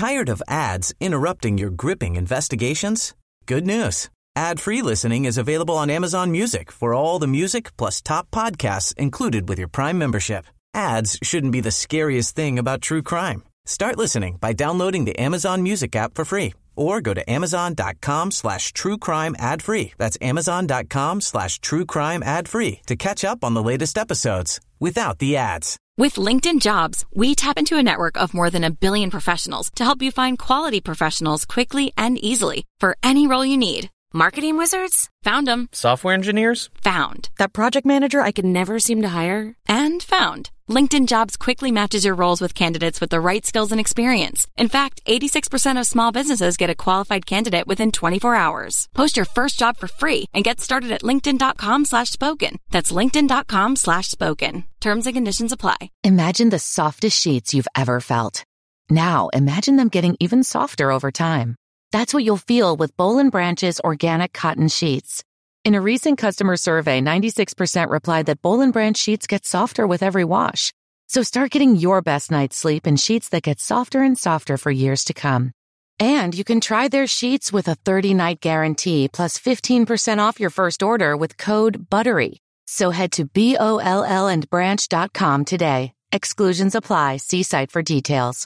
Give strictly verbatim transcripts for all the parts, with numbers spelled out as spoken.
Tired of ads interrupting your gripping investigations? Good news. Ad-free listening is available on Amazon Music for all the music plus top podcasts included with your Prime membership. Ads shouldn't be the scariest thing about true crime. Start listening by downloading the Amazon Music app for free or go to amazon.com slash true crime ad free. That's amazon.com slash true crime ad free to catch up on the latest episodes without the ads. With LinkedIn Jobs, we tap into a network of more than a billion professionals to help you find quality professionals quickly and easily for any role you need. Marketing wizards? Found them. Software engineers? Found. That project manager I could never seem to hire? And found. LinkedIn Jobs quickly matches your roles with candidates with the right skills and experience. In fact, eighty-six percent of small businesses get a qualified candidate within twenty-four hours. Post your first job for free and get started at linkedin.com slash spoken. That's linkedin.com slash spoken. Terms and conditions apply. Imagine the softest sheets you've ever felt. Now, imagine them getting even softer over time. That's what you'll feel with Boll and Branch's organic cotton sheets. In a recent customer survey, ninety-six percent replied that Boll and Branch sheets get softer with every wash. So start getting your best night's sleep in sheets that get softer and softer for years to come. And you can try their sheets with a thirty-night guarantee plus fifteen percent off your first order with code BUTTERY. So head to B O L L and branch dot com today. Exclusions apply. See site for details.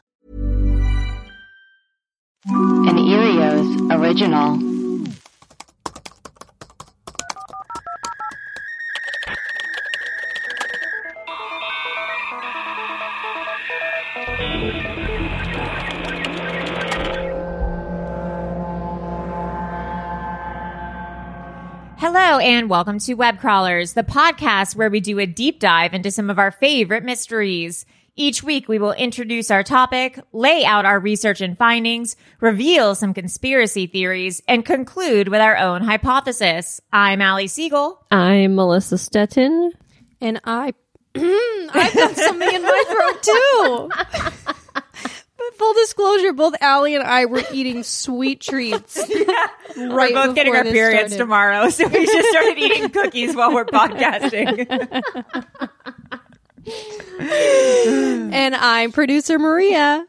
An Erios original. Hello and welcome to Web Crawlers, the podcast where we do a deep dive into some of our favorite mysteries. Each week, we will introduce our topic, lay out our research and findings, reveal some conspiracy theories, and conclude with our own hypothesis. I'm Allie Siegel. I'm Melissa Stettin. And I, I've got something in my throat too. But full disclosure, both Allie and I were eating sweet treats. Yeah. Right, we're both getting our periods started. tomorrow, so we just started eating cookies while we're podcasting. And I'm producer Maria.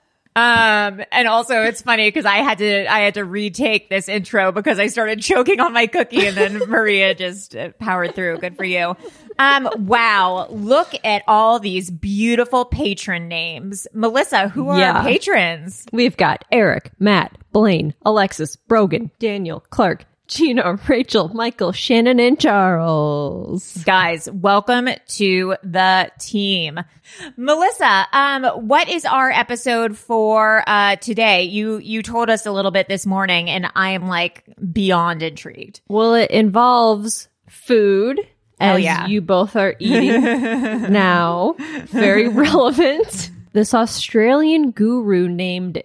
Um, and also it's funny because I had to, I had to retake this intro because I started choking on my cookie and then Maria just uh, powered through. Good for you. Um, wow. Look at all these beautiful patron names. Melissa, who are Yeah. our patrons? We've got Eric, Matt, Blaine, Alexis, Brogan, Daniel, Clark, Gina, Rachel, Michael, Shannon, and Charles. Guys, welcome to the team. Melissa, um, what is our episode for uh today? You you told us a little bit this morning, and I am like beyond intrigued. Well, it involves food, as Oh, yeah. you both are eating now. Very relevant. This Australian guru named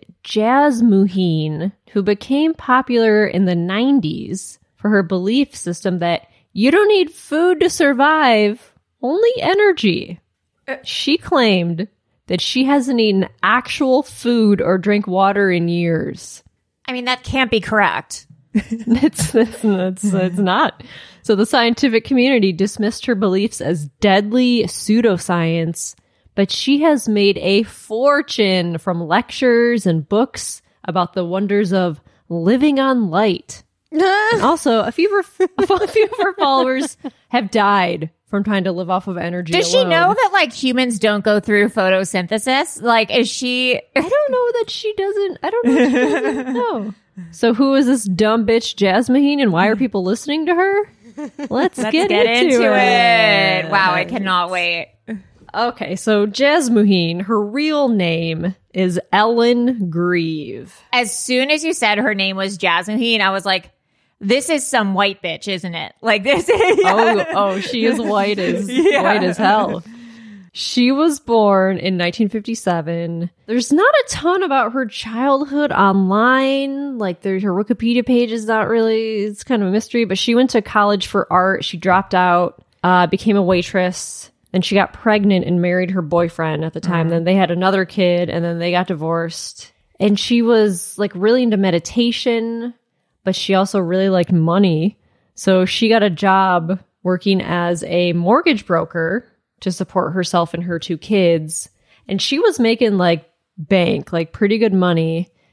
Jasmuheen, who became popular in the nineties for her belief system that you don't need food to survive, only energy. She claimed that she hasn't eaten actual food or drank water in years. I mean, that can't be correct. it's, it's, it's, it's not. So the scientific community dismissed her beliefs as deadly pseudoscience, but she has made a fortune from lectures and books about the wonders of living on light. And also, a few of her, a few of her followers have died from trying to live off of energy Does alone. she know that like humans don't go through photosynthesis? Like, is she? I don't know that she doesn't. I don't know. That she doesn't know. So who is this dumb bitch Jasmuheen, and why are people listening to her? Let's, Let's get, get into, into it. it. Wow, I cannot wait. Okay, so Jasmuheen, her real name is Ellen Grieve. As soon as you said her name was Jasmuheen, I was like, this is some white bitch, isn't it? Like this is Oh, oh, she is white as Yeah. white as hell. She was born in nineteen fifty-seven. There's not a ton about her childhood online. Like, there's her Wikipedia page is not really, it's kind of a mystery, but she went to college for art. She dropped out, uh, became a waitress. Then she got pregnant and married her boyfriend at the time. Mm. Then they had another kid, and then they got divorced. And she was like really into meditation, but she also really liked money. So she got a job working as a mortgage broker to support herself and her two kids. And she was making like bank, like pretty good money.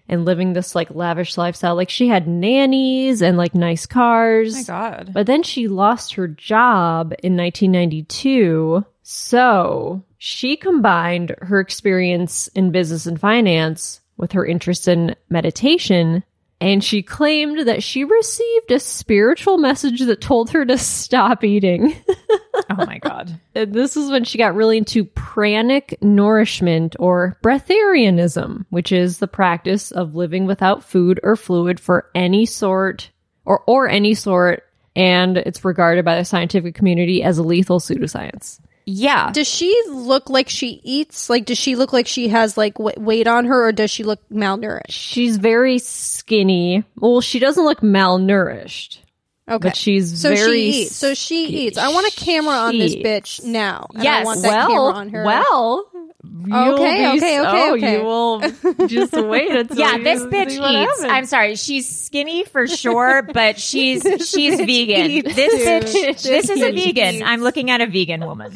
and living this like lavish lifestyle. Like she had nannies and like nice cars. Oh my God. But then she lost her job in nineteen ninety-two. So she combined her experience in business and finance with her interest in meditation. And she claimed that she received a spiritual message that told her to stop eating. Oh my God. And this is when she got really into pranic nourishment or breatharianism, which is the practice of living without food or fluid for any sort or, or any sort. And it's regarded by the scientific community as a lethal pseudoscience. Yeah. Does she look like she eats? Like, does she look like she has, like, w- weight on her, or does she look malnourished? She's very skinny. Well, she doesn't look malnourished. Okay. But she's so very... she eats. So she eats. I want a camera on this She bitch now. And Yes. I want that well, camera on her. well... You'll Okay, be okay, so- okay, okay. You will just wait until Yeah, you this bitch see what eats. happens. I'm sorry, she's skinny for sure, but she's she's bitch vegan. eats, This dude. bitch, This this is a bitch vegan. eats. I'm looking at a vegan woman.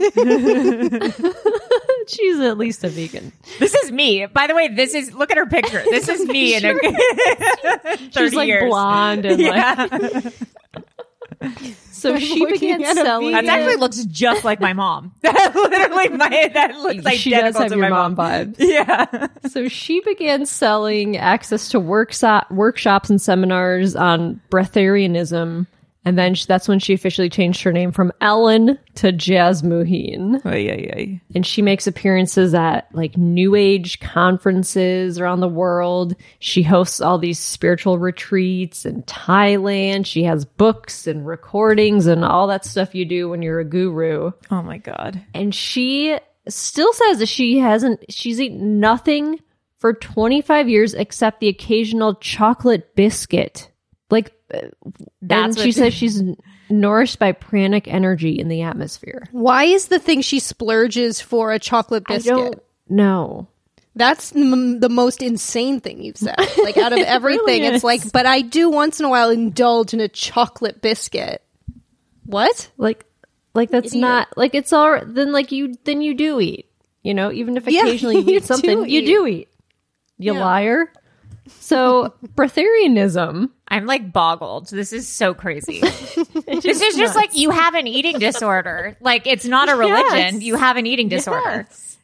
She's at least a vegan. This is me. By the way, this is look at her picture. This is me in a thirty She's like years. blonde and Yeah. like... So she looking began at a selling... That actually looks just like my mom. That literally, my that looks like she does have to your my mom vibes. Yeah. So she began selling access to workshop, workshops and seminars on breatharianism. And then she, that's when she officially changed her name from Ellen to Jasmuheen. Ay, ay, ay. And she makes appearances at like New Age conferences around the world. She hosts all these spiritual retreats in Thailand. She has books and recordings and all that stuff you do when you're a guru. Oh my God. And she still says that she hasn't, she's eaten nothing for twenty-five years except the occasional chocolate biscuit. Like, That's and she what- says she's nourished by pranic energy in the atmosphere. Why is the thing she splurges for a chocolate biscuit? I don't know. That's m- the most insane thing you've said. Like, out of everything, really it's is. like, but I do once in a while indulge in a chocolate biscuit. What? Like, like that's Idiot. not like it's all. Then like you, then you do eat. You know, even if Yeah, occasionally you you eat something, do you eat. do eat. You Yeah. liar. So breatharianism. I'm like boggled. This is so crazy. This is just like you have an eating disorder. Like it's not a religion. Yes. You have an eating disorder.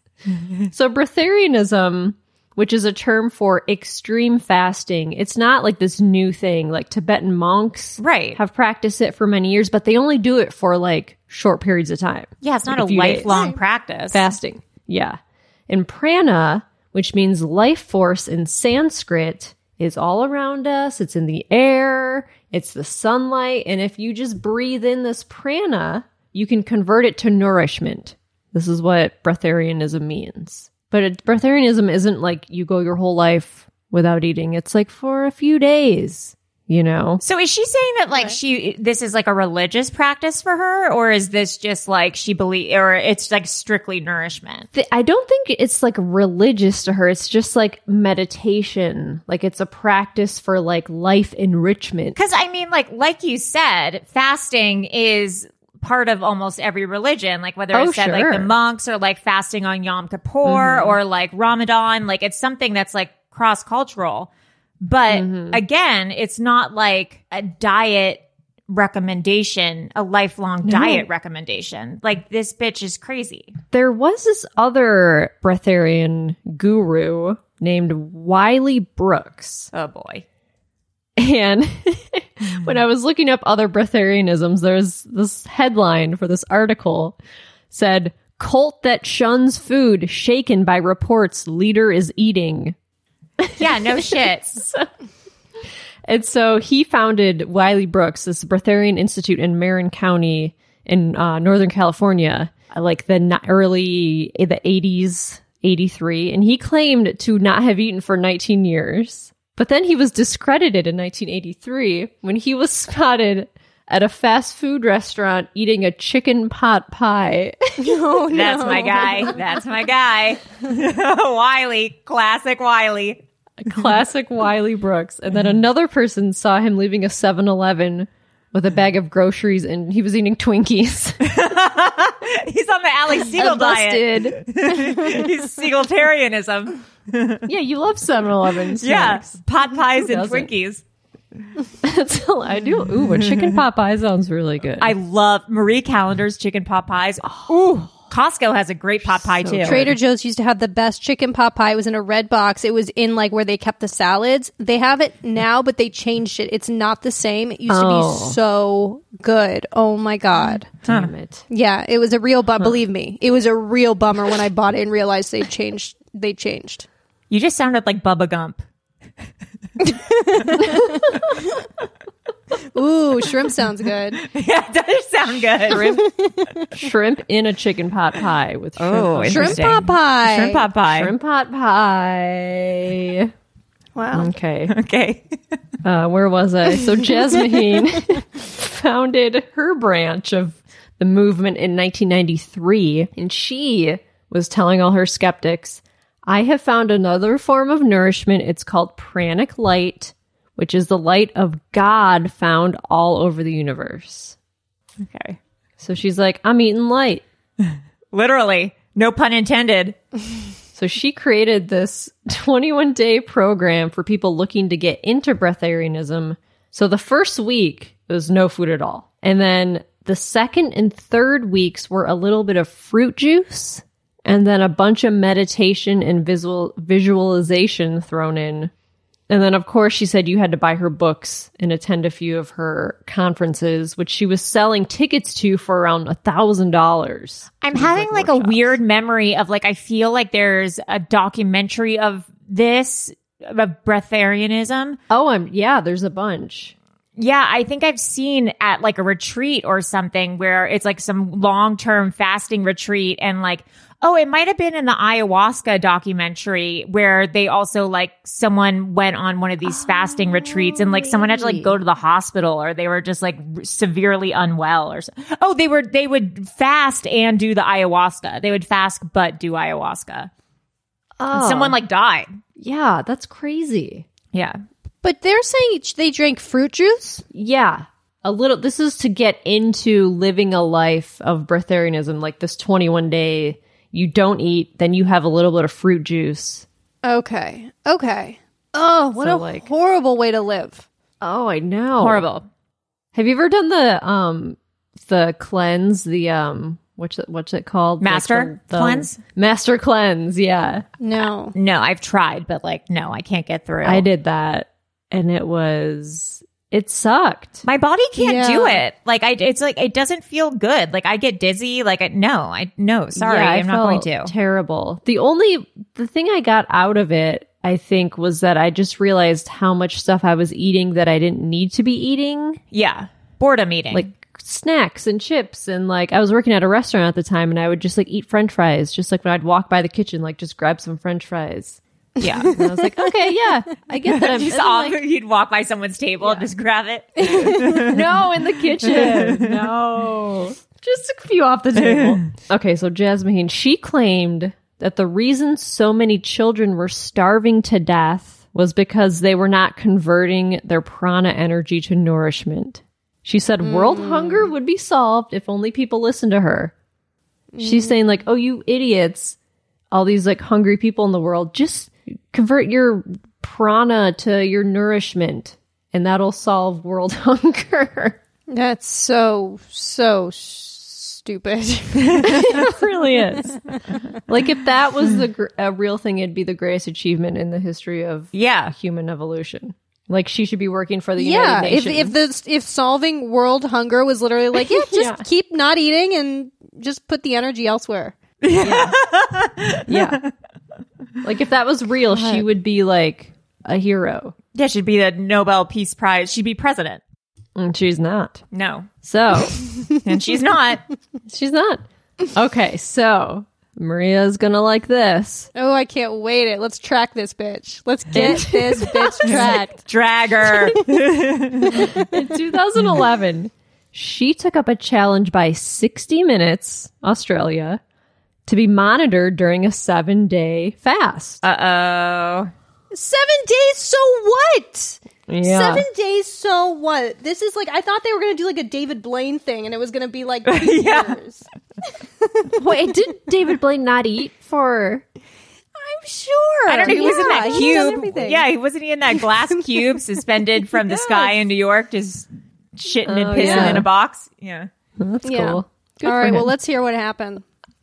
So breatharianism, which is a term for extreme fasting, it's not like this new thing. Like Tibetan monks Right. have practiced it for many years, but they only do it for like short periods of time. Yeah, it's not Like a few days. lifelong practice. Fasting. Yeah. And prana, which means life force in Sanskrit, is all around us. It's in the air. It's the sunlight. And if you just breathe in this prana, you can convert it to nourishment. This is what breatharianism means. But it, breatharianism isn't like you go your whole life without eating. It's like for a few days, you know? So is she saying that like she this is like a religious practice for her, or is this just like she believe, or it's like strictly nourishment? Th- I don't think it's like religious to her. It's just like meditation. Like it's a practice for like life enrichment. Because I mean, like like you said, fasting is part of almost every religion. Like whether Oh, it's said like sure. the monks or like fasting on Yom Kippur or like Ramadan, like it's something that's like cross cultural. But again, it's not like a diet recommendation, a lifelong diet recommendation. Like this bitch is crazy. There was this other breatharian guru named Wiley Brooks. Oh boy. And when I was looking up other breatharianisms, there's this headline for this article said, "Cult that shuns food shaken by reports leader is eating." Yeah, no shit. And so he founded Wiley Brooks, this Breatharian Institute in Marin County in uh, Northern California, uh, like the ni- early, the eighties, eighty-three. And he claimed to not have eaten for nineteen years. But then he was discredited in nineteen eighty-three when he was spotted at a fast food restaurant eating a chicken pot pie. Oh, no. That's my guy. That's my guy. Wiley. Classic Wiley. Classic Wiley Brooks. And then another person saw him leaving a seven eleven with a bag of groceries and he was eating Twinkies. He's on the Ali Siegel diet. Busted. He's Siegeltarianism. Yeah, you love seven eleven Yeah, snacks. pot pies and doesn't? Twinkies. That's all I do. Ooh, a chicken pot pie sounds really good. I love Marie Callender's chicken pot pies. Ooh, Costco has a great pot pie So too. good. Trader Joe's used to have the best chicken pot pie. It was in a red box. It was in like where they kept the salads. They have it now, but they changed it. It's not the same. It used Oh. to be so good. Oh my God. Damn it. Yeah, it was a real bum. Believe me, it was a real bummer when I bought it and realized they changed. They changed. You just sounded like Bubba Gump. Ooh, shrimp sounds good. Yeah, it does sound good. Shrimp, shrimp in a chicken pot pie with shrimp. Oh, on it. Shrimp interesting. pot pie. Shrimp pot pie. Shrimp pot pie. Wow. Okay. Okay. Uh, where was I? So Jasmine founded her branch of the movement in nineteen ninety-three, and she was telling all her skeptics, I have found another form of nourishment. It's called pranic light, which is the light of God found all over the universe. Okay. So she's like, I'm eating light. Literally. No pun intended. So she created this twenty-one day program for people looking to get into breatharianism. So the first week was no food at all. And then the second and third weeks were a little bit of fruit juice and then a bunch of meditation and visual visualization thrown in. And then, of course, she said you had to buy her books and attend a few of her conferences, which she was selling tickets to for around a thousand dollars. I'm having like a weird memory of like, I feel like there's a documentary of this, of breatharianism. Oh, I'm yeah, there's a bunch. Yeah, I think I've seen at like a retreat or something where it's like some long-term fasting retreat and like, oh, it might have been in the ayahuasca documentary where they also like someone went on one of these oh, fasting retreats and like someone had to like go to the hospital or they were just like severely unwell or so. Oh, they were, they would fast and do the ayahuasca. They would fast but do ayahuasca. Oh, And someone like died. yeah, that's crazy. Yeah. But they're saying they drank fruit juice? Yeah. A little, this is to get into living a life of breatharianism, like this twenty-one day, you don't eat, then you have a little bit of fruit juice. Okay. Okay. Oh, what So, a like- horrible way to live. Oh, I know. Horrible. Have you ever done the, um, the cleanse, the, um, what's it, what's it called? Master Like the- the- cleanse? Master cleanse, yeah. No. No, I've tried, but like, no, I can't get through. I did that, and it was, it sucked. My body can't Yeah. do it. Like I, it's like it doesn't feel good. Like I get dizzy. Like I, no, I no, sorry, Yeah, I I'm not going felt to. Terrible. The only the thing I got out of it, I think, was that I just realized how much stuff I was eating that I didn't need to be eating, Yeah, boredom eating. like snacks and chips, and like I was working at a restaurant at the time, and I would just like eat French fries, just like when I'd walk by the kitchen, like just grab some French fries. yeah, And I was like, okay, yeah, I get that. I'm just and then, off. like, You'd walk by someone's table, and just grab it. no, in the kitchen. No. Just a few off the table. Okay, so Jasmine, she claimed that the reason so many children were starving to death was because they were not converting their prana energy to nourishment. She said world hunger would be solved if only people listened to her. She's saying like, oh, you idiots, all these like hungry people in the world, just convert your prana to your nourishment and that'll solve world hunger. That's so, so stupid. It really is. Like if that was the gr- a real thing, it'd be the greatest achievement in the history of Yeah, human evolution. Like she should be working for the Yeah, United if Nations. if the if solving world hunger was literally like, yeah, just Yeah. keep not eating and just put the energy elsewhere. Yeah. Like if that was real, she would be like a hero. yeah. She'd be the Nobel Peace Prize. She'd be president. And she's not. No, So and she's not. she's not. Okay, so Maria's gonna like this. Oh, I can't wait it. Let's track this bitch. Let's get this bitch tracked. Drag her. In two thousand eleven, she took up a challenge by sixty Minutes, Australia, to be monitored during a seven-day fast. Uh oh. Seven days, so what? Yeah. Seven days, so what? This is like, I thought they were going to do like a David Blaine thing and it was going to be like two Yeah. years. Wait, did David Blaine not eat for... I'm sure. I don't know if he was in Yeah, that he does cube. everything. Yeah, he wasn't he in that glass cube suspended from the sky in New York, just shitting and Oh, pissing yeah. in a box. Yeah. That's Yeah. cool. Good All for right, well, him. let's hear what happened.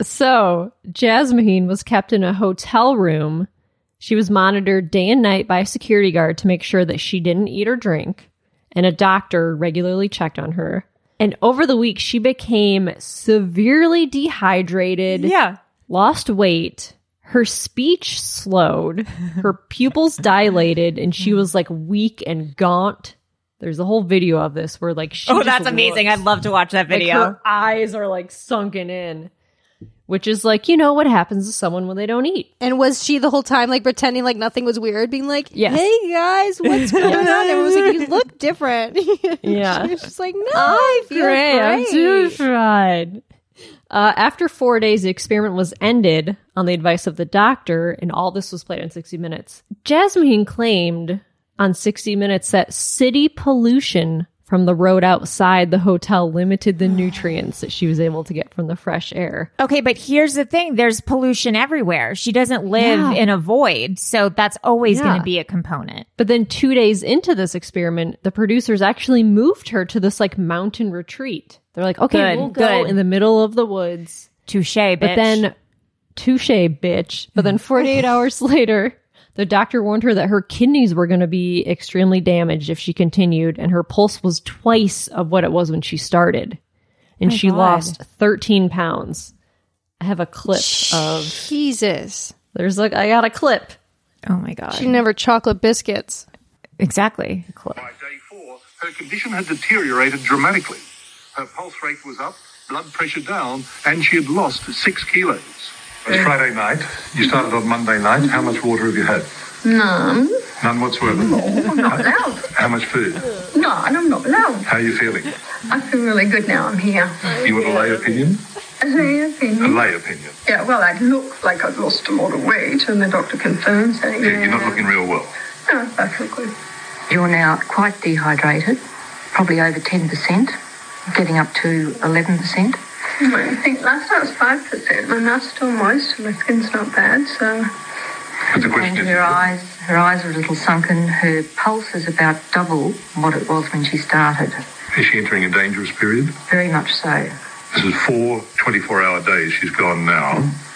So, Jasmine was kept in a hotel room. She was monitored day and night by a security guard to make sure that she didn't eat or drink, and a doctor regularly checked on her. And over the week, she became severely dehydrated, Yeah. lost weight, her speech slowed, her pupils dilated, and she was like weak and gaunt. There's a whole video of this where like she Oh, just that's amazing. looks- I'd love to watch that like video. her eyes are like sunken in, which is like, you know what happens to someone when they don't eat. And was she the whole time like pretending like nothing was weird, being like, Yes. "Hey guys, what's going on?" Everyone was like, "You look different." Yeah. She was just like, "No, I feel great. I'm too fried. Uh, after four days, the experiment was ended on the advice of the doctor, and all this was played on sixty minutes. Jasmine claimed on sixty minutes that city pollution from the road outside the hotel limited the nutrients that she was able to get from the fresh air. Okay, but here's the thing. There's pollution everywhere. She doesn't live Yeah. in a void, so that's always Yeah. going to be a component. But then two days into this experiment, the producers actually moved her to this like mountain retreat. They're like, okay, Good, we'll go good. in the middle of the woods. Touche, bitch. But then, touche, bitch. But then forty-eight hours later, the doctor warned her that her kidneys were going to be extremely damaged if she continued, and her pulse was twice of what it was when she started. And My she God. lost thirteen pounds. I have a clip of, Jesus. there's like, I got a clip. oh my God. She never chocolate biscuits. Exactly. By day four, her condition had deteriorated dramatically. Her pulse rate was up, blood pressure down, and she had lost six kilos. It's Friday night. You started on Monday night. How much water have you had? None. None whatsoever. I'm not allowed. How much food? No, I'm not allowed. How are you feeling? I feel really good now I'm here. You want a lay opinion? A lay A opinion. lay opinion. Yeah, well, I look like I've lost a lot of weight, and the doctor confirms that. Yeah, you're not looking real well. No, I feel good. You're now quite dehydrated, probably over ten percent, getting up to eleven percent. I think last night was five percent. My mouth's still moist, and my skin's not bad, so... But the question And is, her eyes, her eyes are a little sunken. Her pulse is about double what it was when she started. is she entering a dangerous period? Very much so. This is four twenty-four hour days she's gone now.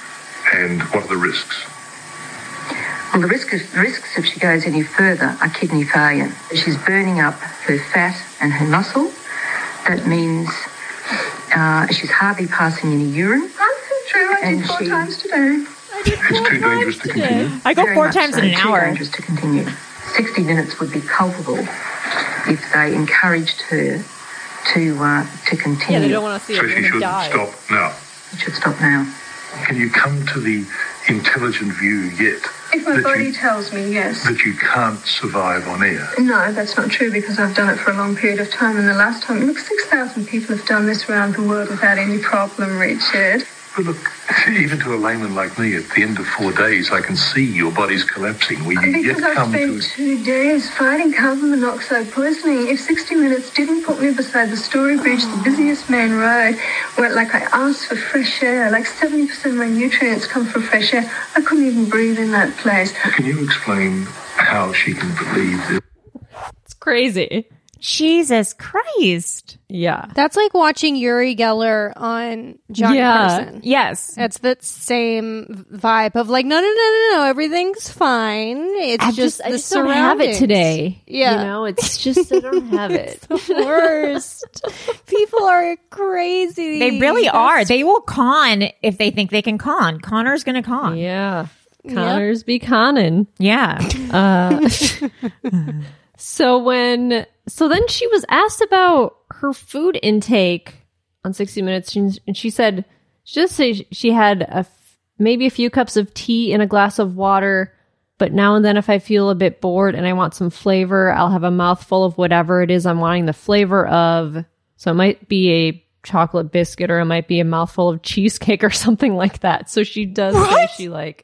And what are the risks? Well, the risk is, risks if she goes any further are kidney failure. She's burning up her fat and her muscle. That means uh, she's hardly passing any urine. That's true. I And did four she- times today. It's too dangerous to continue. I go Very four much times so, in an too hour. dangerous to continue. sixty minutes would be culpable if they encouraged her to uh, to continue. Yeah, they don't want to see So a she woman should die. stop now. It should stop now. Can you come to the intelligent view yet If my that body you, tells me yes. that you can't survive on air? No, that's not true because I've done it for a long period of time. And the last time, look, six thousand people have done this around the world without any problem, Richard. But look, even to a layman like me, at the end of four days, I can see your body's collapsing. Will you Because yet I've come spent to... two days fighting carbon monoxide poisoning. If sixty minutes didn't put me beside the Story Bridge, the busiest main road, where like I asked for fresh air, like seventy percent of my nutrients come from fresh air, I couldn't even breathe in that place. Can you explain how she can believe this? It's crazy. Jesus Christ. Yeah. That's like watching Uri Geller on Johnny Yeah. Carson. Yes. That's the same vibe of like, no, no, no, no, no, everything's fine. It's I just, just, I the just don't have it surroundings. today. Yeah. You know, it's just, I don't have it. Worst. People are crazy. They really That's- are. They will con if they think they can con. Connor's going to con. Yeah. Connors be conning. Yeah. Uh, so when, so then she was asked about her food intake on sixty minutes, she, and she said, she just say she had a, f- maybe a few cups of tea and a glass of water, but now and then if I feel a bit bored and I want some flavor, I'll have a mouthful of whatever it is I'm wanting the flavor of. So it might be a chocolate biscuit or it might be a mouthful of cheesecake or something like that. So she does say she like,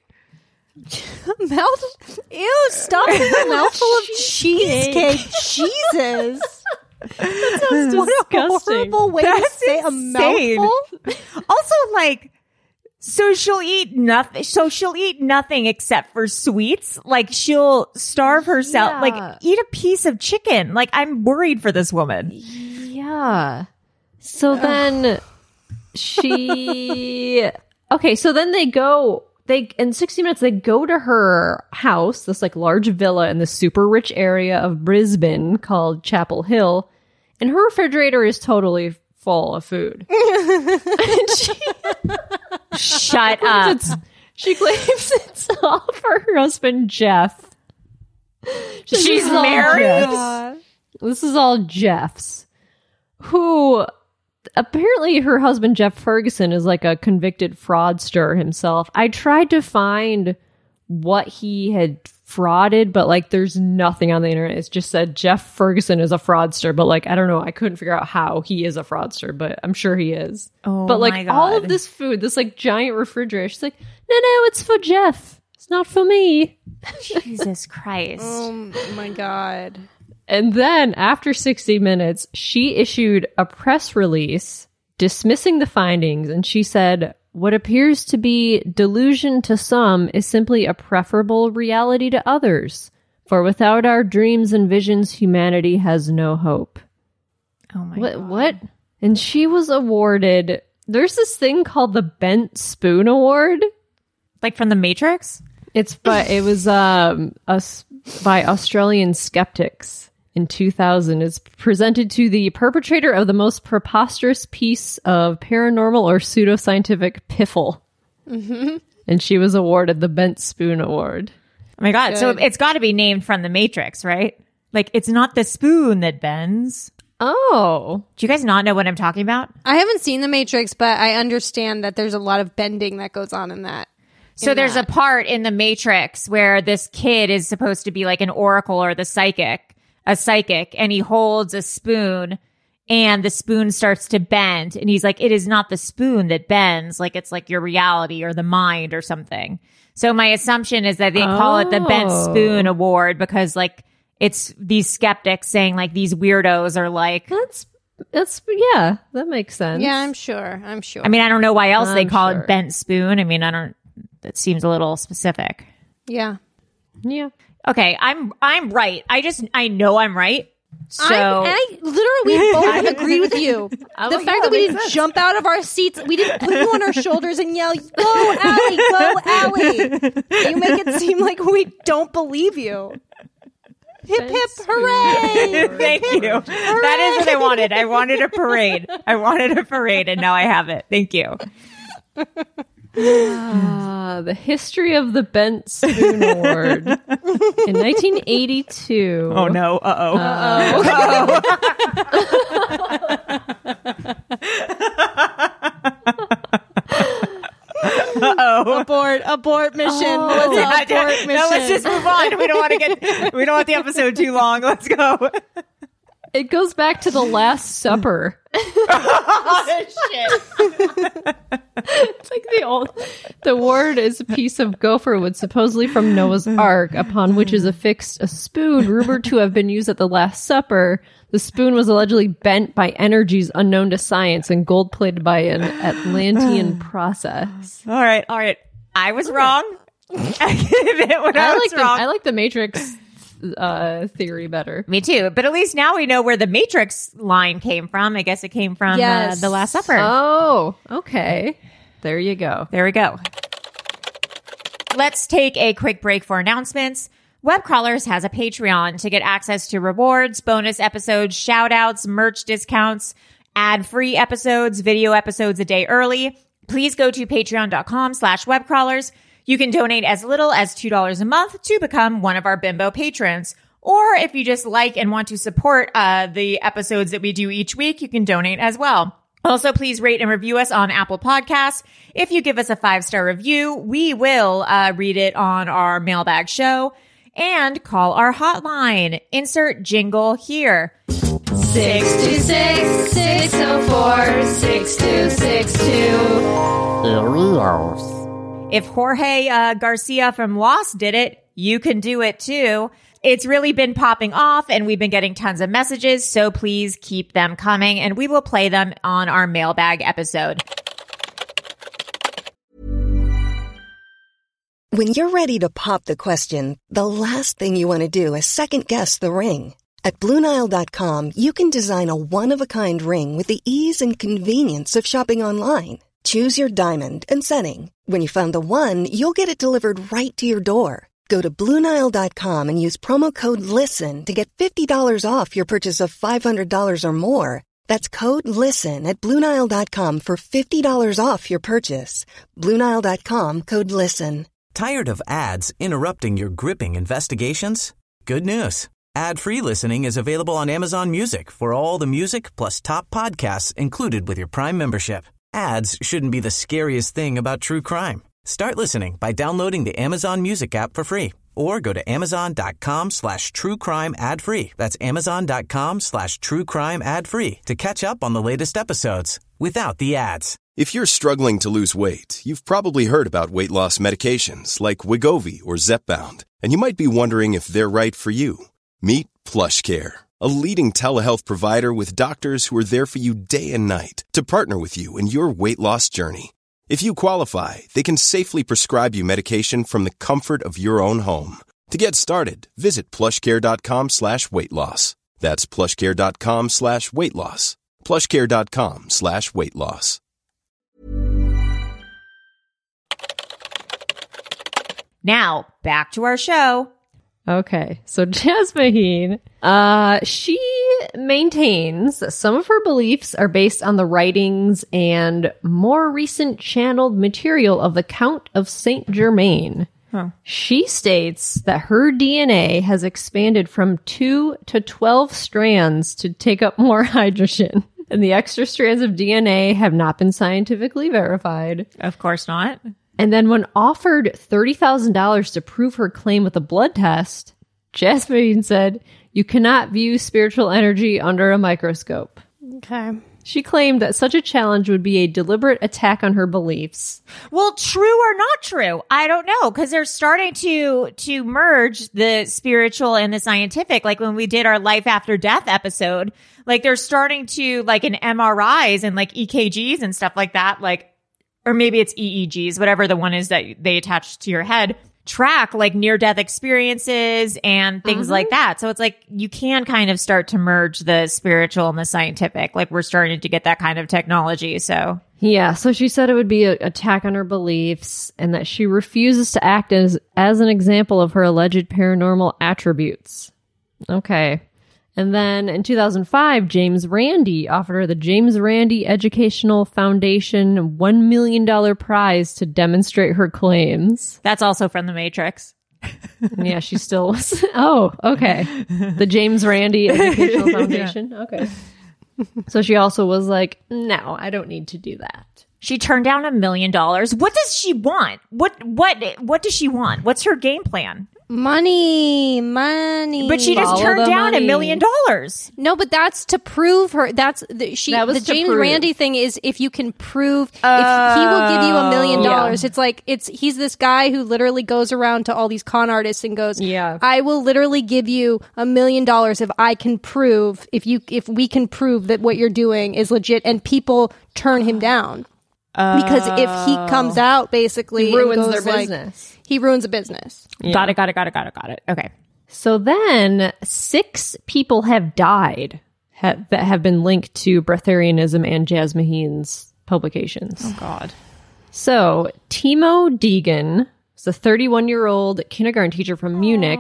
Mouth. Ew, stop with the mouthful of cheesecake. Jesus. that sounds What a disgusting. horrible way That's to say a insane. mouthful. Also, like, So she'll eat nothing. So she'll eat nothing except for sweets. Like she'll starve herself. Yeah. Like eat a piece of chicken. Like I'm worried for this woman. Yeah. So then she, okay. So then they go, they, in sixty minutes, they go to her house, this like large villa in the super rich area of Brisbane called Chapel Hill. And her refrigerator is totally full of food. And she, Shut up. It's, she claims it's all for her husband, Jeff. She's, She's all married? Jeff's. This is all Jeff's. Who, apparently her husband, Jeff Ferguson, is like a convicted fraudster himself. I tried to find what he had frauded, but like there's nothing on the internet. It's just said Jeff Ferguson is a fraudster, but like I don't know, I couldn't figure out how he is a fraudster, but I'm sure he is. Oh, but like my God. all of this food, this like giant refrigerator, she's like, no, no, it's for Jeff. It's not for me. Jesus Christ. Oh my God. And then after sixty minutes, she issued a press release dismissing the findings, and she said, what appears to be delusion to some is simply a preferable reality to others. For without our dreams and visions, humanity has no hope. Oh my What? God. What? And she was awarded, there's this thing called the Bent Spoon Award. Like from The Matrix? It's by, it was um us by Australian skeptics in two thousand. It's presented to the perpetrator of the most preposterous piece of paranormal or pseudoscientific piffle. Mm-hmm. And she was awarded the Bent Spoon Award. Oh my God. Good. So it's got to be named from The Matrix, right? Like it's not the spoon that bends. Oh. Do you guys not know what I'm talking about? I haven't seen The Matrix, but I understand that there's a lot of bending that goes on in that. So in there's that. a part in The Matrix where this kid is supposed to be like an oracle or the psychic, a psychic, and he holds a spoon and the spoon starts to bend. And he's like, it is not the spoon that bends. Like it's like your reality or the mind or something. So my assumption is that they call it the Bent Oh. Spoon Award because like it's these skeptics saying like these weirdos are like, That's, that's, yeah, that makes sense. Yeah, I'm sure. I'm sure. I mean, I don't know why else they I'm call sure. it bent spoon. I mean, I don't, that seems a little specific. yeah. Yeah. Okay, I'm I'm right. I just I know I'm right. So I'm, I literally we both agree with you. I'm The like, fact yeah, that we that didn't makes sense. jump out of our seats, we didn't put you on our shoulders and yell, "Go, Allie! Go, Allie!" You make it seem like we don't believe you. Hip hip hooray! thank you. That is what I wanted. I wanted a parade. I wanted a parade, and now I have it. Thank you. Uh, the history of the Bent Spoon Award. In nineteen eighty-two. Oh no! Uh oh. Abort, abort mission. Oh. Let's abort mission. No, let's just move on. We don't want to get. We don't want the episode too long. Let's go. It goes back to the Last Supper. Oh shit! It's like the old. The word is a piece of gopher wood, supposedly from Noah's Ark, upon which is affixed a spoon rumored to have been used at the Last Supper. The spoon was allegedly bent by energies unknown to science and gold-plated by an Atlantean process. All right, all right. I was wrong. I can admit when I, I was like the wrong. I like the Matrix uh, theory better. Me too. But at least now we know where the Matrix line came from. I guess it came from Yes. uh, The Last Supper. Oh, okay. There you go. There we go. Let's take a quick break for announcements. Web Crawlers has a Patreon to get access to rewards, bonus episodes, shout outs, merch discounts, ad-free episodes, video episodes a day early. Please go to patreon.com slash webcrawlers. You can donate as little as two dollars a month to become one of our Bimbo patrons. Or if you just like and want to support uh, the episodes that we do each week, you can donate as well. Also, please rate and review us on Apple Podcasts. If you give us a five-star review, we will uh, read it on our mailbag show. And call our hotline. Insert jingle here. six two six, six oh four, six two six two. If Jorge uh, Garcia from Lost did it, you can do it too. It's really been popping off and we've been getting tons of messages, so please keep them coming and we will play them on our mailbag episode. When you're ready to pop the question, the last thing you want to do is second-guess the ring. At Blue Nile dot com, you can design a one-of-a-kind ring with the ease and convenience of shopping online. Choose your diamond and setting. When you find the one, you'll get it delivered right to your door. Go to Blue Nile dot com and use promo code LISTEN to get fifty dollars off your purchase of five hundred dollars or more. That's code LISTEN at Blue Nile dot com for fifty dollars off your purchase. Blue Nile dot com, code LISTEN. Tired of ads interrupting your gripping investigations? Good news. Ad-free listening is available on Amazon Music for all the music plus top podcasts included with your Prime membership. Ads shouldn't be the scariest thing about true crime. Start listening by downloading the Amazon Music app for free or go to amazon.com slash true crime ad free. That's amazon.com slash true crime ad free to catch up on the latest episodes without the ads. If you're struggling to lose weight, you've probably heard about weight loss medications like Wegovy or Zepbound, and you might be wondering if they're right for you. Meet PlushCare, a leading telehealth provider with doctors who are there for you day and night to partner with you in your weight loss journey. If you qualify, they can safely prescribe you medication from the comfort of your own home. To get started, visit plushcare.com slash weight loss. That's plushcare.com slash weight loss. plushcare.com slash weight loss. Now, back to our show. Okay, so Jasmine, uh, she maintains that some of her beliefs are based on the writings and more recent channeled material of the Count of Saint Germain. Huh. She states that her D N A has expanded from two to twelve strands to take up more hydrogen, and the extra strands of D N A have not been scientifically verified. Of course not. And then when offered thirty thousand dollars to prove her claim with a blood test, Jasmine said, "You cannot view spiritual energy under a microscope." Okay. She claimed that such a challenge would be a deliberate attack on her beliefs. Well, true or not true, I don't know, because they're starting to to merge the spiritual and the scientific. Like when we did our life after death episode, like they're starting to, like in M R Is and like E K Gs and stuff like that, like, or maybe it's E E Gs, whatever the one is that they attach to your head, track like near-death experiences and things mm-hmm. like that. So it's like you can kind of start to merge the spiritual and the scientific. Like we're starting to get that kind of technology. So yeah, so she said it would be an attack on her beliefs and that she refuses to act as, as an example of her alleged paranormal attributes. Okay. And then in two thousand five, James Randi offered her the James Randi Educational Foundation one million dollars prize to demonstrate her claims. That's also from The Matrix. Yeah, she still was. Oh, okay. The James Randi Educational Foundation. Yeah. Okay. So she also was like, no, I don't need to do that. She turned down a million dollars. What does she want? What what what does she want? What's her game plan? Money, money. But she just Follow turned down money. a million dollars. No, but that's to prove her. That's the, she. That was the James prove. Randi thing is if you can prove, Uh, if he will give you a million dollars. yeah. It's like it's he's this guy who literally goes around to all these con artists and goes, Yeah. I will literally give you a million dollars if I can prove if you if we can prove that what you're doing is legit, and people turn him down. Because if he comes out, basically, He ruins and goes their like, business. he ruins a business. Yeah. Got it, got it, got it, got it, got it. Okay. So then six people have died ha- that have been linked to breatharianism and Jasmahine's publications. Oh, God. So Timo Deegan, is a thirty-one-year-old kindergarten teacher from Munich,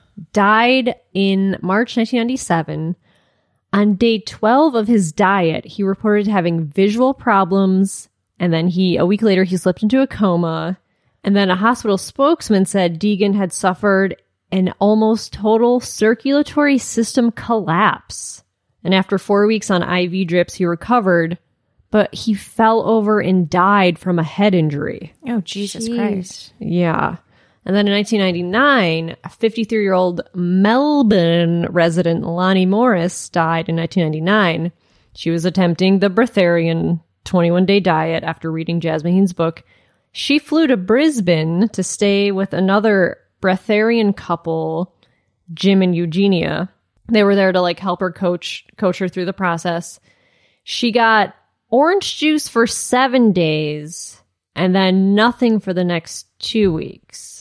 died in March nineteen ninety-seven. On day twelve of his diet, he reported having visual problems, and then he, a week later, he slipped into a coma. And then a hospital spokesman said Deegan had suffered an almost total circulatory system collapse. And after four weeks on I V drips, he recovered, but he fell over and died from a head injury. Oh, Jesus Jeez. Christ. Yeah. And then in nineteen ninety-nine, a fifty-three-year-old Melbourne resident, Lonnie Morris, died in nineteen ninety-nine. She was attempting the breatharian twenty-one day diet after reading Jasmahine's book. She flew to Brisbane to stay with another breatharian couple, Jim and Eugenia. They were there to like help her coach coach her through the process. She got orange juice for seven days and then nothing for the next two weeks.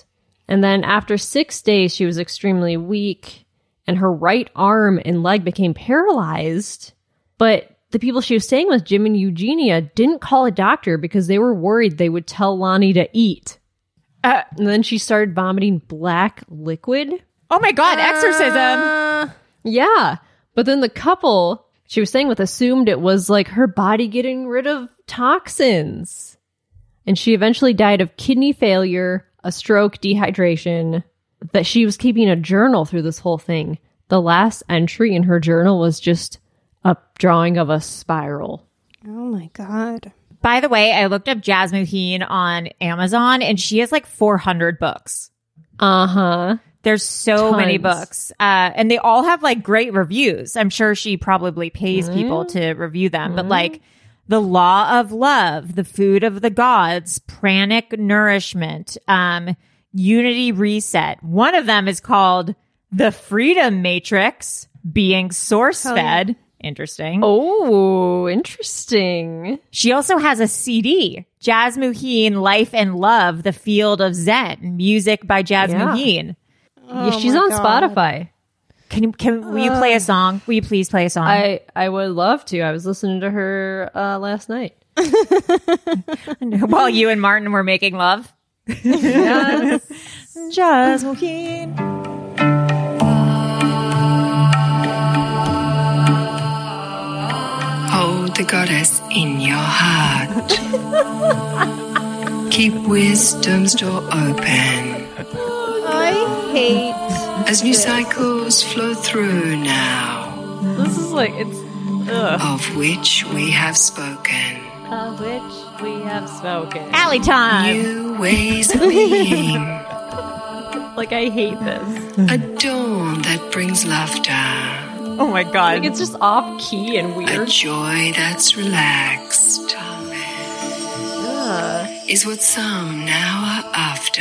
And then after six days, she was extremely weak, and her right arm and leg became paralyzed. But the people she was staying with, Jim and Eugenia, didn't call a doctor because they were worried they would tell Lonnie to eat. Uh, and then she started vomiting black liquid. Oh my God, exorcism! Uh, yeah. But then the couple she was staying with assumed it was like her body getting rid of toxins. And she eventually died of kidney failure, a stroke, dehydration. That she was keeping a journal through this whole thing. The last entry in her journal was just a drawing of a spiral. Oh my God. By the way, I looked up Jasmine Heen on Amazon, and she has like four hundred books. Uh-huh. There's so Tons. many books. Uh, and they all have like great reviews. I'm sure she probably pays Mm. people to review them. Mm. But like The Law of Love, The Food of the Gods, Pranic Nourishment, um, Unity Reset. One of them is called The Freedom Matrix, Being Source-Fed. Oh. Interesting. Oh, interesting. She also has a C D, Jasmine Heen, Life and Love, The Field of Zen, music by Jasmine Yeah. Heen. Oh, yeah, she's on God. Spotify. Can you, can, will you play a song? Will you please play a song? I, I would love to. I was listening to her uh, last night. While you and Martin were making love? Yes. Jasmine Heen. Hold the goddess in your heart. Keep wisdom's door open. I hate as new this. cycles flow through now. This is like, it's... Ugh. Of which we have spoken. Of which we have spoken. Alley time. New ways of being. Like, I hate this. A dawn that brings laughter. Oh my God. Like, it's just off key and A weird. joy that's relaxed. Ugh. Is what some now are after.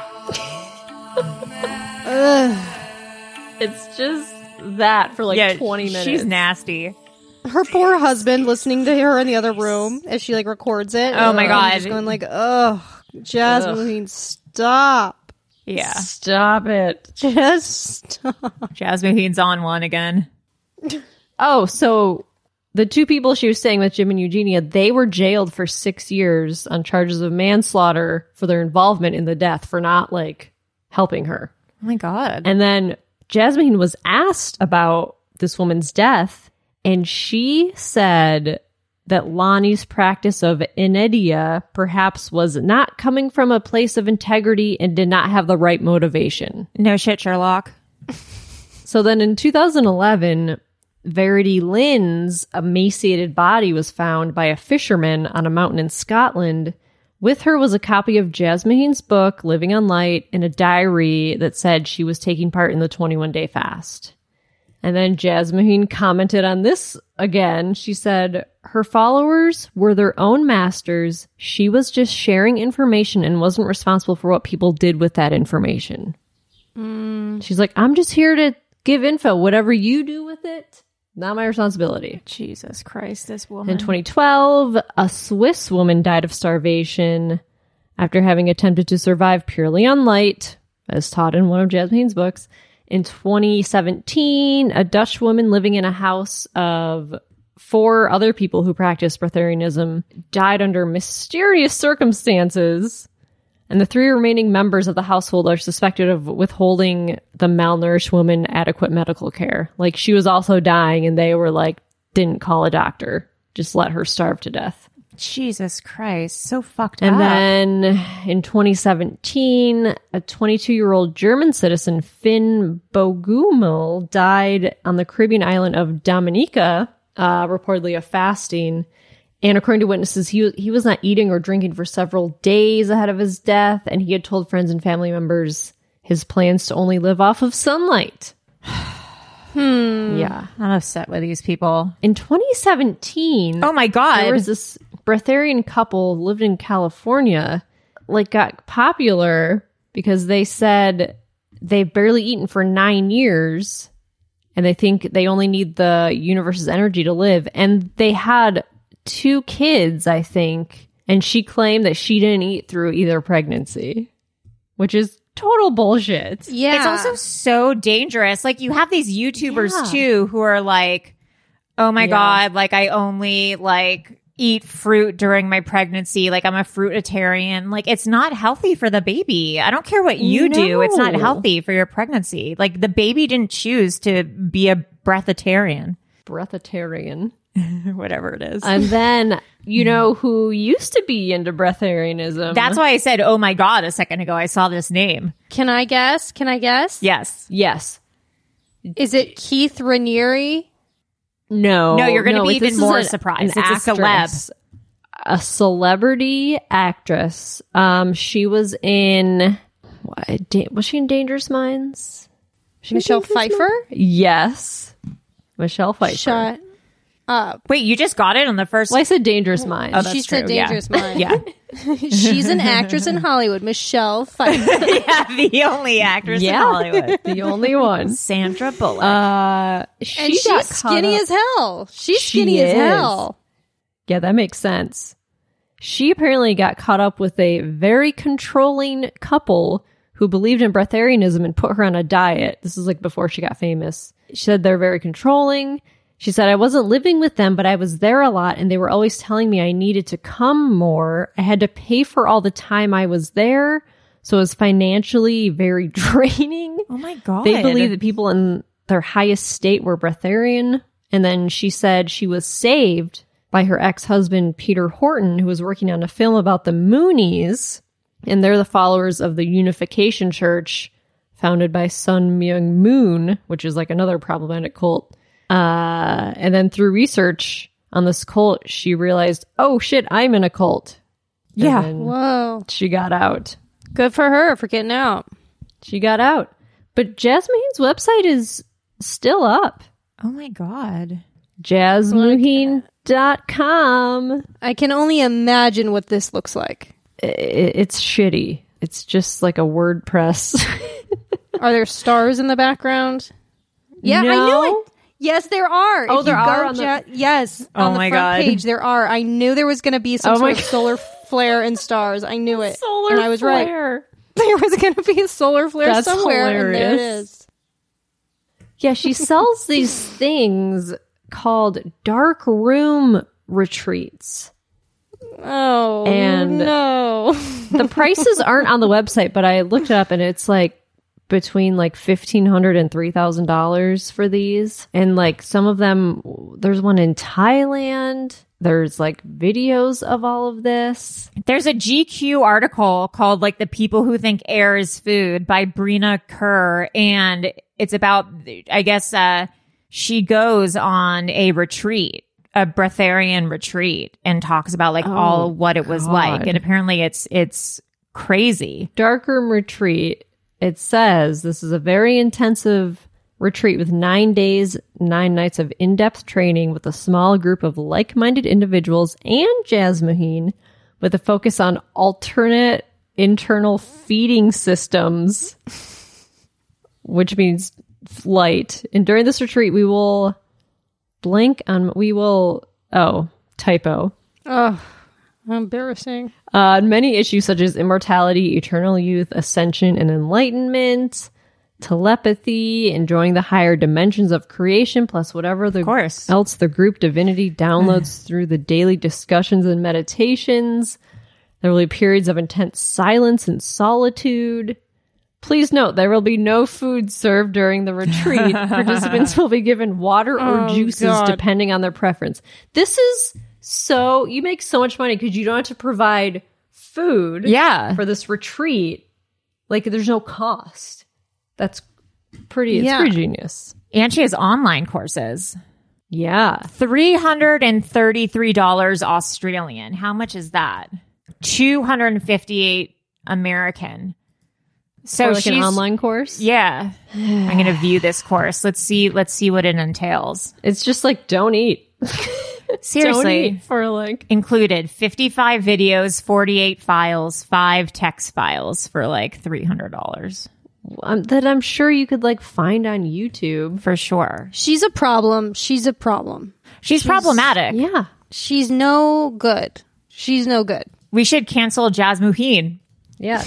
It's just that for like yeah, twenty minutes. She's nasty. Her poor husband listening to her in the other room as she like records it. Oh my God. Just going like, ugh, Jasmine, stop. Yeah. Stop it. Just stop. Jasmine Heen's on one again. Oh, so the two people she was staying with, Jim and Eugenia, they were jailed for six years on charges of manslaughter for their involvement in the death for not like helping her. Oh my God. And then Jasmine was asked about this woman's death, and she said that Lonnie's practice of inedia perhaps was not coming from a place of integrity and did not have the right motivation. No shit, Sherlock. So then in two thousand eleven, Verity Lynn's emaciated body was found by a fisherman on a mountain in Scotland. With her was a copy of Jasmine's book, Living on Light, and a diary that said she was taking part in the twenty-one day fast. And then Jasmine commented on this again. She said, her followers were their own masters. She was just sharing information and wasn't responsible for what people did with that information. Mm. She's like, I'm just here to give info. Whatever you do with it, not my responsibility. Jesus Christ, this woman. In twenty twelve, a Swiss woman died of starvation after having attempted to survive purely on light, as taught in one of Jasmine's books. In twenty seventeen, a Dutch woman living in a house of four other people who practiced Breatharianism died under mysterious circumstances. And the three remaining members of the household are suspected of withholding the malnourished woman adequate medical care. Like, she was also dying, and they were like, didn't call a doctor. Just let her starve to death. Jesus Christ. So fucked and up. And then in twenty seventeen, a twenty-two-year-old German citizen, Finn Bogumil, died on the Caribbean island of Dominica, uh, reportedly of fasting. And according to witnesses, he, he was not eating or drinking for several days ahead of his death, and he had told friends and family members his plans to only live off of sunlight. hmm. Yeah. I'm upset with these people. In twenty seventeen... Oh my God. There was this breatharian couple lived in California, like got popular because they said they've barely eaten for nine years, and they think they only need the universe's energy to live. And they had two kids, I think, and she claimed that she didn't eat through either pregnancy, which is total bullshit. Yeah. It's also so dangerous. Like, you have these YouTubers Yeah. too who are like, oh my Yeah. God, like I only like eat fruit during my pregnancy. Like I'm a fruitarian. Like it's not healthy for the baby. I don't care what you do. It's not No. healthy for your pregnancy. Like the baby didn't choose to be a breatharian. Breatharian. Whatever it is. And then, you know who used to be into breatharianism? That's why I said, oh my God, a second ago. I saw this name. Can I guess? Can I guess? Yes. Yes. Is it Keith Raniere? No. No, you're gonna no, be this even is more an- surprised. an It's a celeb. actress. A celebrity actress. Um, she was in, what, da- was she in Dangerous Minds? Was she in Michelle Dangerous Pfeiffer? Minds? Yes. Michelle Pfeiffer. Shut up. Wait, you just got it on the first. Well, I said Dangerous Minds. Oh, that's She said true, yeah. Dangerous Mind. Yeah. She's an actress in Hollywood. Michelle Pfeiffer. Yeah, the only actress in Hollywood. the only one. Sandra Bullock. Uh, she and got she's caught skinny up- as hell. She's She skinny as is. hell. Yeah, that makes sense. She apparently got caught up with a very controlling couple who believed in breatharianism and put her on a diet. This is like before she got famous. She said they're very controlling. She said, I wasn't living with them, but I was there a lot, and they were always telling me I needed to come more. I had to pay for all the time I was there, so it was financially very draining. Oh my God. They believe that people in their highest state were breatharian. And then she said she was saved by her ex-husband, Peter Horton, who was working on a film about the Moonies. And they're the followers of the Unification Church, founded by Sun Myung Moon, which is like another problematic cult. Uh, and then through research on this cult, she realized, oh shit, I'm in a cult. Yeah. And then Whoa. she got out. Good for her for getting out. She got out. But Jasmuheen's website is still up. Oh my God. Jasmuheen dot com. I can only imagine what this looks like. It's shitty. It's just like a WordPress. Are there stars in the background? Yeah, I No. knew it. Yes, there are. Oh, If there you are go on the- ja- yes, Oh on the my front God. page there are. I knew there was going to be some Oh sort my of God. solar flare and stars. I knew it, Solar and I was right. flare. There was going to be a solar flare That's somewhere, and there it hilarious. is. Yeah, she sells these things called dark room retreats. Oh, And- no. The prices aren't on the website, but I looked it up and it's like between like fifteen hundred dollars and three thousand dollars for these. And like some of them, there's one in Thailand. There's like videos of all of this. There's a G Q article called like The People Who Think Air is Food by Brina Kerr. And it's about, I guess, uh, she goes on a retreat, a breatharian retreat, and talks about like Oh, all what it was God. like. And apparently it's, it's crazy. Darkroom retreat. It says this is a very intensive retreat with nine days, nine nights of in-depth training with a small group of like-minded individuals and Jasmuheen, with a focus on alternate internal feeding systems, which means flight. And during this retreat, we will blank on, we will, oh, typo. Oh, embarrassing. Uh, many issues such as immortality, eternal youth, ascension, and enlightenment, telepathy, enjoying the higher dimensions of creation, plus whatever the course. else the group divinity downloads through the daily discussions and meditations. There will be periods of intense silence and solitude. Please note, there will be no food served during the retreat. Participants will be given water or Oh, juices God. depending on their preference. This is so, you make so much money because you don't have to provide food Yeah. for this retreat. Like, there's no cost. That's pretty, it's Yeah. pretty genius. And she has online courses. Yeah. three hundred thirty-three dollars Australian. How much is that? two hundred fifty-eight American. So Or like she's an online course. Yeah. I'm going to view this course. Let's see let's see what it entails. It's just like, don't eat. Seriously. Don't eat for like, Included fifty-five videos, forty-eight files, five text files for like three hundred dollars. um, that I'm sure you could like find on YouTube. For sure. She's a problem. She's a problem. She's, problematic. Yeah. She's no good. She's no good. We should cancel Jasmuheen. Yeah.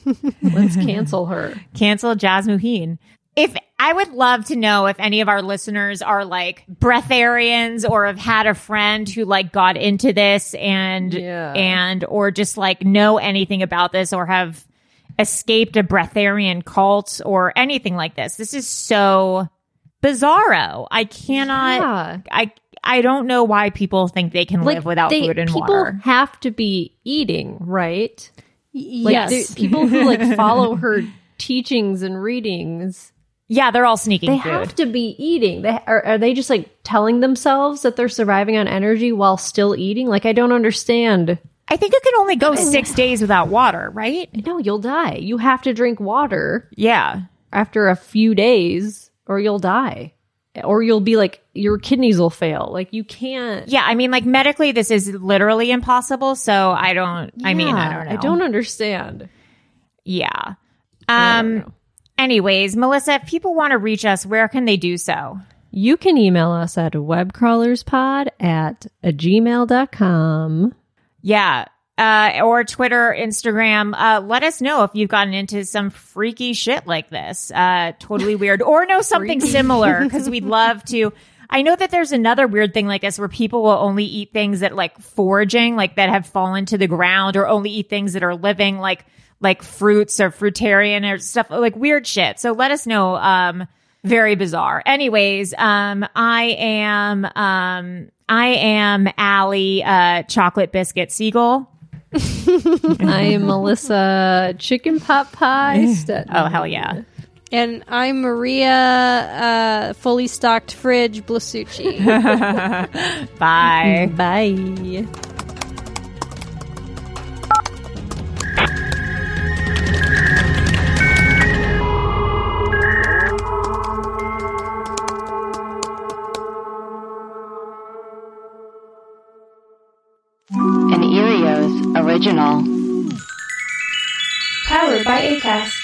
Let's cancel her. Cancel Jasmuheen. If I would love to know if any of our listeners are like breatharians or have had a friend who like got into this and Yeah. and or just like know anything about this or have escaped a breatharian cult or anything like this. This is so bizarro. I cannot Yeah. I I don't know why people think they can Like, live without they- food and people water. have to be eating, right? Like, yes. the people who like follow her teachings and readings, Yeah, they're all sneaking they food. have to be eating. They are, are they just like telling themselves that they're surviving on energy while still eating? Like, I don't understand. I think you can only go six days without water, right? No, you'll die. You have to drink water Yeah. after a few days or you'll die. Or you'll be like, your kidneys will fail. Like, you can't. Yeah, I mean, like, medically, this is literally impossible, so I don't, I mean, I Yeah, don't know. I don't understand. Yeah. I don't Um. know. Anyways, Melissa, if people want to reach us, where can they do so? You can email us at webcrawlerspod at gmail dot com. Yeah. Uh, or Twitter, Instagram. Uh, let us know if you've gotten into some freaky shit like this. Uh, totally weird. Or know something similar, because we'd love to. I know that there's another weird thing like this where people will only eat things that like foraging, like that have fallen to the ground, or only eat things that are living, like like fruits or fruitarian or stuff, like weird shit. So let us know. Um, very bizarre. Anyways, um, I am um, I am Allie, uh, Chocolate Biscuit Seagull. I am Melissa Chicken Pot Pie. Stetton. Oh, hell yeah. And I'm Maria, uh, fully stocked fridge Blasucci. Bye. Bye. An Erios original. Powered by Acast.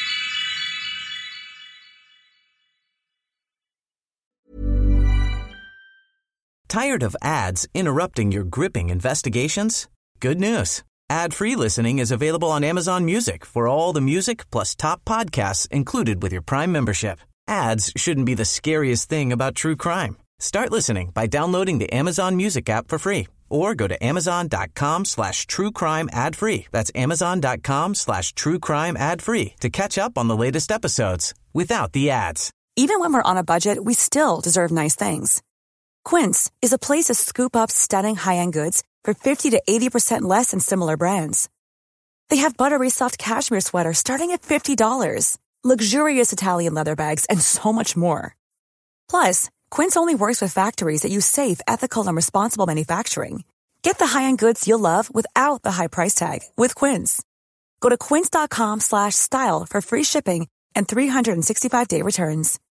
Tired of ads interrupting your gripping investigations? Good news. Ad-free listening is available on Amazon Music for all the music plus top podcasts included with your Prime membership. Ads shouldn't be the scariest thing about true crime. Start listening by downloading the Amazon Music app for free or go to amazon.com slash true crime ad free. That's amazon.com slash true crime ad free to catch up on the latest episodes without the ads. Even when we're on a budget, we still deserve nice things. Quince is a place to scoop up stunning high-end goods for fifty to eighty percent less than similar brands. They have buttery soft cashmere sweaters starting at fifty dollars, luxurious Italian leather bags, and so much more. Plus, Quince only works with factories that use safe, ethical, and responsible manufacturing. Get the high-end goods you'll love without the high price tag with Quince. Go to quince.com slash style for free shipping and three sixty-five day returns.